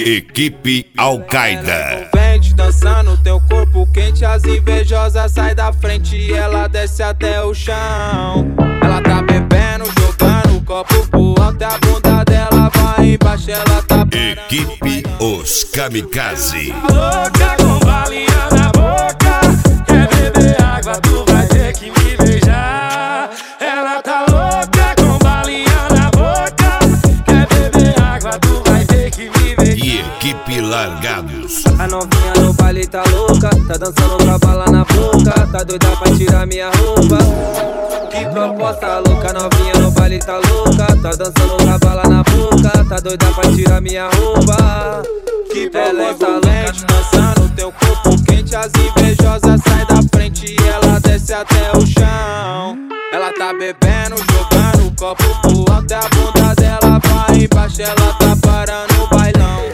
Equipe Al-Qaeda. Envolvente, dançando teu corpo quente, as invejosas sai da frente e ela desce até o chão. Ela tá bebendo, jogando o copo pro alto e a bunda dela vai embaixo, ela tá Equipe Os Kamikaze. Louca com balinha na boca, quer beber água, tu vai ter que me beijar. Ela tá louca com balinha na boca, quer beber água, tu vai ter que me beijar. E Equipe Largados. A novinha no baile tá louca, tá dançando com a bala na boca, tá doida pra tirar minha roupa. Que proposta louca, novinha no baile tá louca, tá dançando com a bala na boca, tá doida pra tirar minha roupa. Que proposta louca, dançando teu corpo quente, as invejosas sai da frente e ela desce até o chão. Ela tá bebendo, jogando o copo pro alto e a bunda dela vai embaixo, ela tá parando o bailão.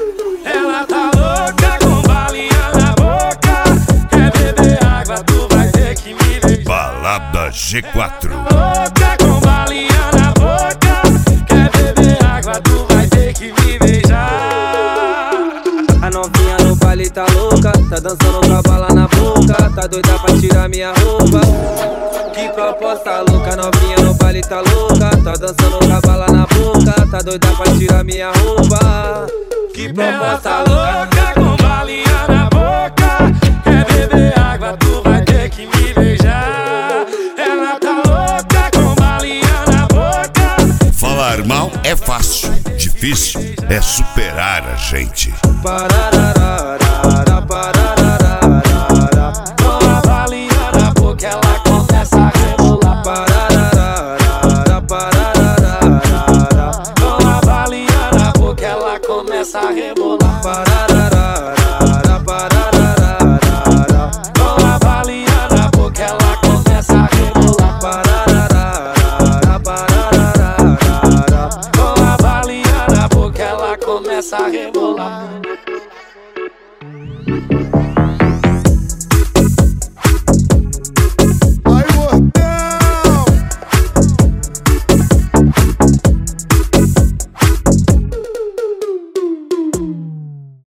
Ela tá louca com balinha na boca, quer beber água, tu vai ter que me beijar. Balada G4. Louca com balinha na boca, quer beber água, tu vai ter que me beijar. A novinha no baile tá louca, tá dançando com a bala na boca, tá doida pra tirar minha roupa. Que proposta louca, novinha no baile tá louca, tá dançando com a bala na boca, tá doida pra tirar minha roupa. Que Ela proposta tá louca. louca com balinha na boca, quer beber água, tu vai ter que me beijar. Ela tá louca com balinha na boca. Falar mal é fácil, difícil é superar a gente. Parararara, parararara, Com a balinha na boca ela começa a rebolar. parararara, parararara, Com a balinha na boca ela começa a rebolar. parararara, parararara, Com a balinha na boca ela começa a rebolar. parararara, parararara. Com a balinha na boca ela começa a rebolar.